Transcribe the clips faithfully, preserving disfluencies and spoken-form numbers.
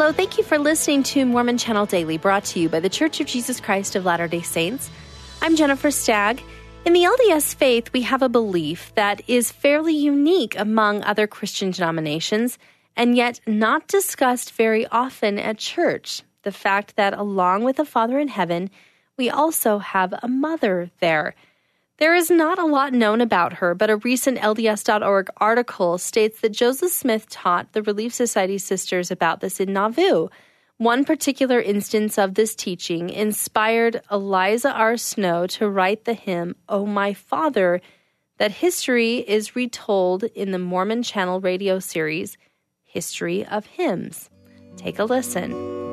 Hello, thank you for listening to Mormon Channel Daily, brought to you by The Church of Jesus Christ of Latter-day Saints. I'm Jennifer Stagg. In the L D S faith, we have a belief that is fairly unique among other Christian denominations, and yet not discussed very often at church. The fact that along with the Father in heaven, we also have a mother there. There is not a lot known about her, but a recent L D S dot org article states that Joseph Smith taught the Relief Society sisters about this in Nauvoo. One particular instance of this teaching inspired Eliza R. Snow to write the hymn, "O My Father," that history is retold in the Mormon Channel radio series, History of Hymns. Take a listen.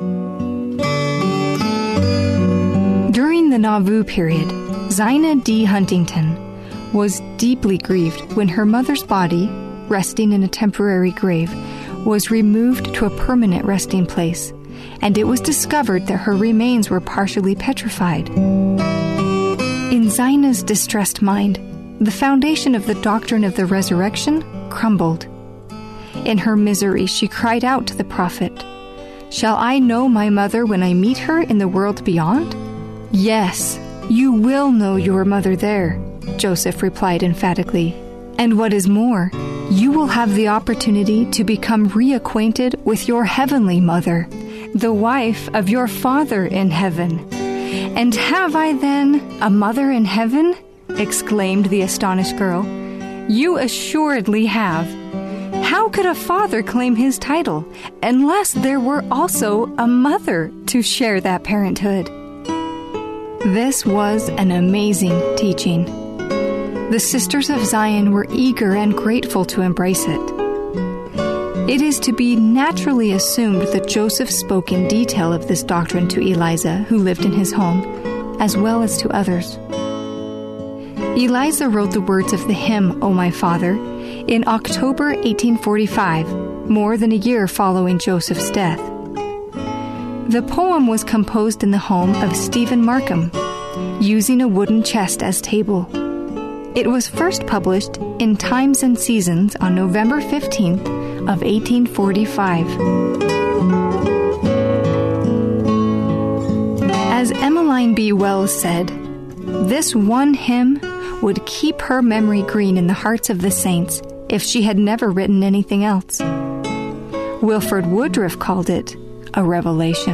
During the Nauvoo period, Zina D. Huntington was deeply grieved when her mother's body, resting in a temporary grave, was removed to a permanent resting place, and it was discovered that her remains were partially petrified. In Zina's distressed mind, the foundation of the doctrine of the resurrection crumbled. In her misery, she cried out to the prophet, "Shall I know my mother when I meet her in the world beyond?" "Yes, you will know your mother there," Joseph replied emphatically. "And what is more, you will have the opportunity to become reacquainted with your heavenly mother, the wife of your Father in heaven." "And have I then a mother in heaven?" exclaimed the astonished girl. "You assuredly have. How could a father claim his title unless there were also a mother to share that parenthood?" This was an amazing teaching. The Sisters of Zion were eager and grateful to embrace it. It is to be naturally assumed that Joseph spoke in detail of this doctrine to Eliza, who lived in his home, as well as to others. Eliza wrote the words of the hymn, "O My Father," in October eighteen forty-five, more than a year following Joseph's death. The poem was composed in the home of Stephen Markham, using a wooden chest as table. It was first published in Times and Seasons on November fifteenth of eighteen forty-five. As Emmeline B. Wells said, this one hymn would keep her memory green in the hearts of the saints if she had never written anything else. Wilford Woodruff called it a revelation.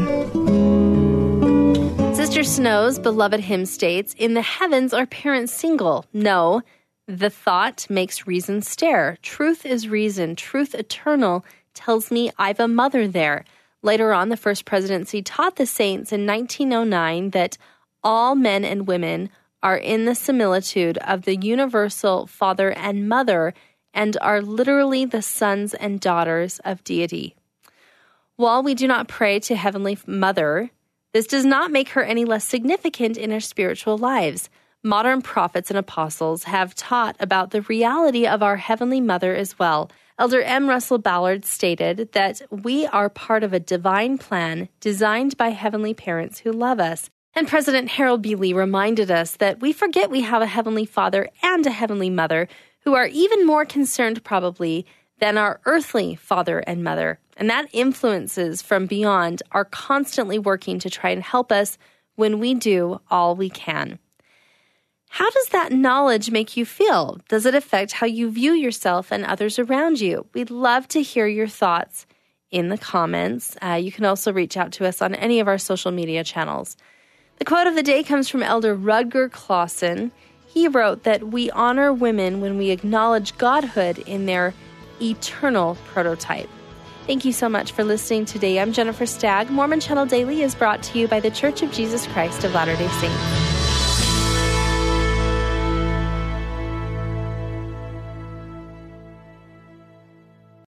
Sister Snow's beloved hymn states, "In the heavens are parents single. No, the thought makes reason stare. Truth is reason. Truth eternal tells me I've a mother there." Later on, the First Presidency taught the saints in nineteen oh nine that all men and women are in the similitude of the universal Father and Mother and are literally the sons and daughters of deity. While we do not pray to Heavenly Mother, this does not make her any less significant in our spiritual lives. Modern prophets and apostles have taught about the reality of our Heavenly Mother as well. Elder M. Russell Ballard stated that we are part of a divine plan designed by heavenly parents who love us. And President Harold B. Lee reminded us that we forget we have a Heavenly Father and a Heavenly Mother who are even more concerned probably than our earthly father and mother. And that influences from beyond are constantly working to try and help us when we do all we can. How does that knowledge make you feel? Does it affect how you view yourself and others around you? We'd love to hear your thoughts in the comments. Uh, you can also reach out to us on any of our social media channels. The quote of the day comes from Elder Rudger Clausen. He wrote that we honor women when we acknowledge godhood in their eternal prototype. Thank you so much for listening today. I'm Jennifer Stagg. Mormon Channel Daily is brought to you by The Church of Jesus Christ of Latter-day Saints.